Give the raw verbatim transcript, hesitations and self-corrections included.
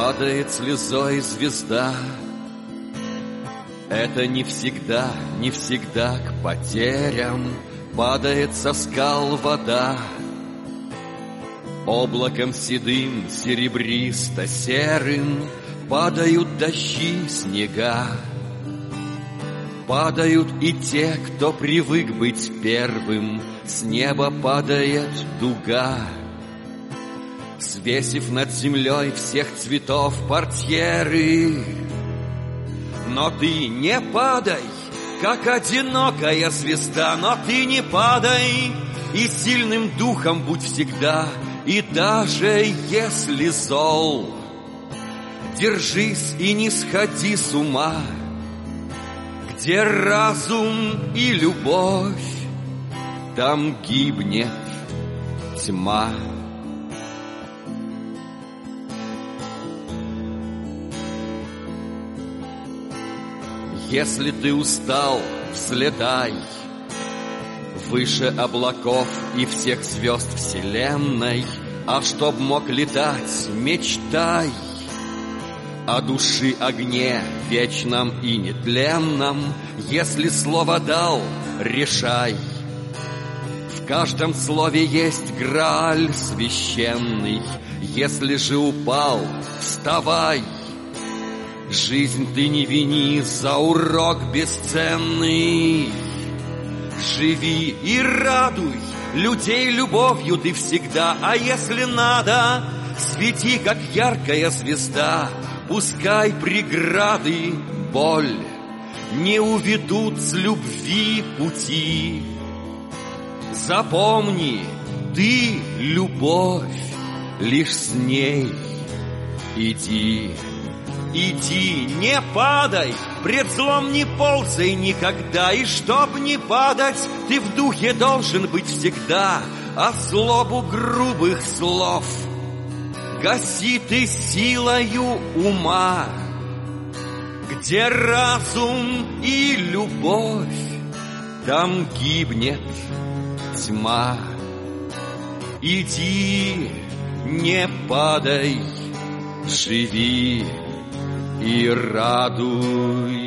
Падает слезой звезда. Это не всегда, не всегда к потерям падает со скал вода. Облаком седым, серебристо-серым падают дожди, снега. Падают и те, кто привык быть первым, с неба падает дуга. Свесив над землей всех цветов портьеры. Но ты не падай, как одинокая звезда, но ты не падай, и сильным духом будь всегда, и даже если зол, держись и не сходи с ума. Где разум и любовь, там гибнет тьма. Если ты устал, взлетай выше облаков и всех звезд вселенной, а чтоб мог летать, мечтай о души огне вечном и нетленном. Если слово дал, решай. В каждом слове есть грааль священный. Если же упал, вставай. Жизнь ты не вини за урок бесценный. Живи и радуй людей любовью ты всегда. А если надо, свети, как яркая звезда. Пускай преграды, боль не уведут с любви пути. Запомни, ты любовь, лишь с ней иди. Иди, не падай, пред злом не ползай никогда. И чтоб не падать, ты в духе должен быть всегда. А злобу грубых слов гаси ты силою ума. Где разум и любовь, там гибнет тьма. Иди, не падай, живи и радуй.